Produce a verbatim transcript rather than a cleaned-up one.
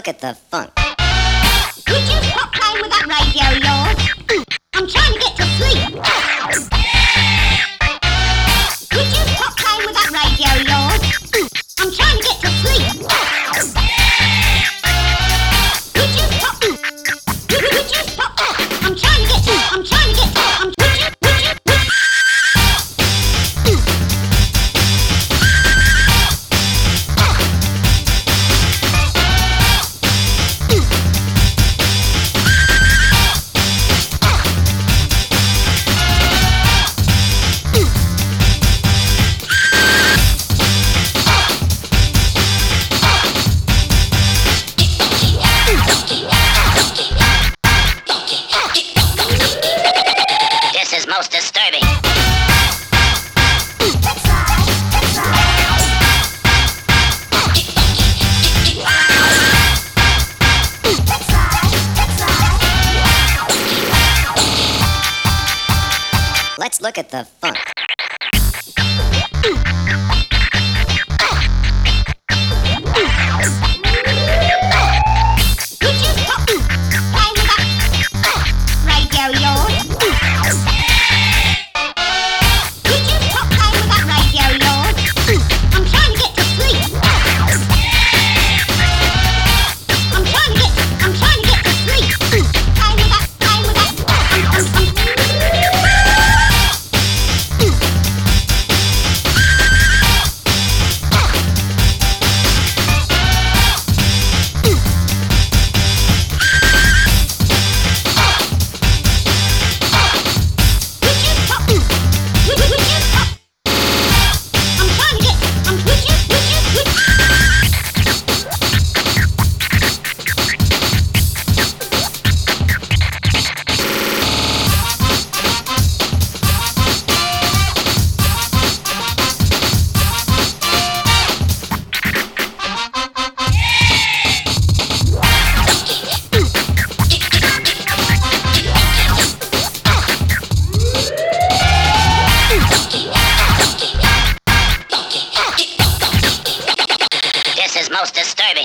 look at the funk. Could you stop playing with that radio of yours? I'm trying to get to sleep. Could you stop playing with that radio of yours? I'm trying to get to sleep. Could you stop? Could you stop? I'm trying to get to. I'm trying to get to. I'm. Would you? Would you? Would most disturbing. Let's look at the funk. This is most disturbing.